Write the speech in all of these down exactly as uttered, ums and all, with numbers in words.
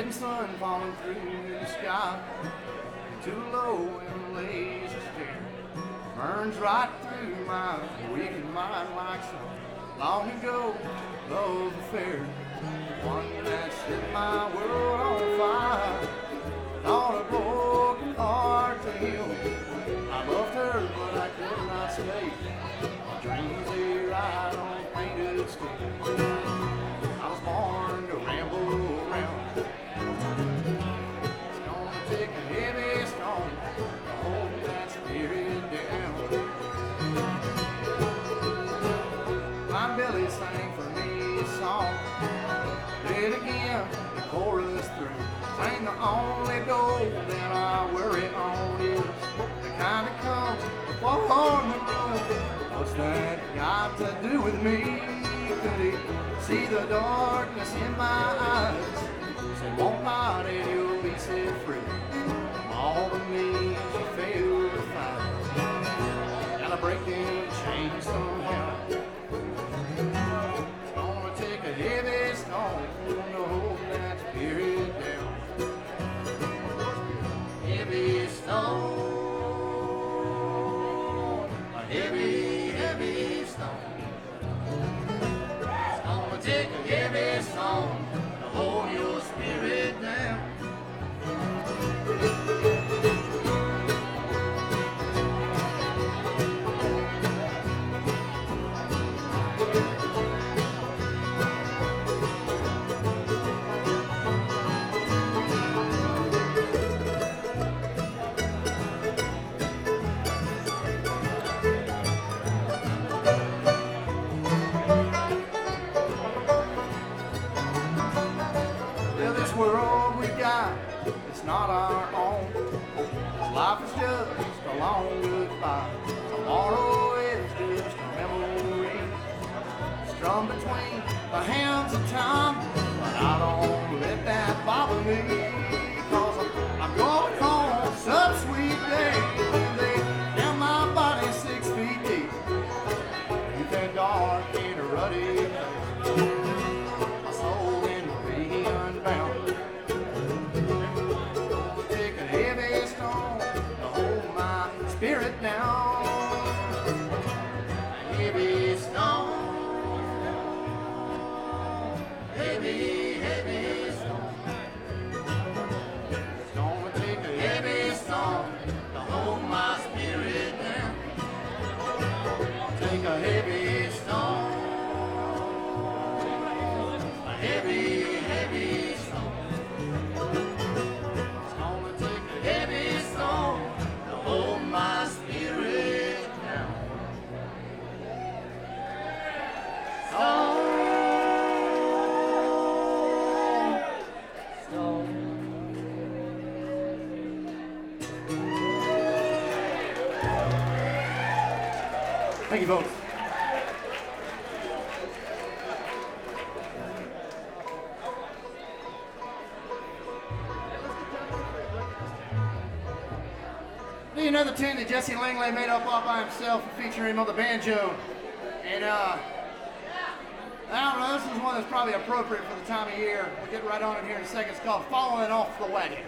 Setting sun falling through the sky, too low and lazy stare burns right through my weakened mind like some long ago love affair. One that set my world on fire, thought a broken heart to heal. I loved her, but I could not stay. My dreams they ride on painted steel. I was born to ramble around. It's gonna take a heavy stone to hold that spirit down. My belly sang for me a song. Did again, the chorus through. Sang the only goal that I worry on is the kind that comes before the moon. What's that got to do with me? Could he see the darkness in my eyes? Said, won't not and you'll be set free from all the means you failed to find. Gotta break them chains somehow. It's gonna take a heavy stone to hold that spirit down. Heavy stone, a heavy, heavy stone. It's gonna take a heavy stone to hold your spirit down. Well, this world we got, it's not our own. This life is just a long goodbye. Tomorrow is just a memory, strung between the hands of time. But I don't let that bother me, cause I'm, I'm going home some sweet day. They down my body six feet deep, in that dark and ruddy place. My soul in me unbound. Gonna take a heavy stone to hold my spirit down. A heavy stone, heavy, heavy stone. It's gonna take a heavy stone to hold my spirit down. Take a heavy stone, a heavy, heavy stone. It's gonna take a heavy stone to hold my spirit down. Stone, stone. Thank you, folks. Another tune that Jesse Langley made up all by himself and featuring him on the banjo. And uh, I don't know, this is one that's probably appropriate for the time of year. We'll get right on it here in a second. It's called Falling Off the Wagon.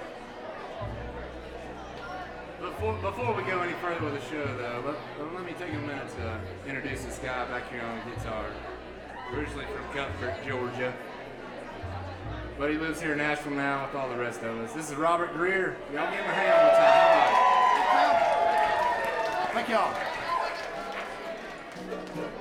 Before, before we go any further with the show, though, let, let me take a minute to introduce this guy back here on the guitar. Originally from Cuthbert, Georgia, but he lives here in Nashville now with all the rest of us. This is Robert Greer. Y'all give him a hand on the time. Thank y'all.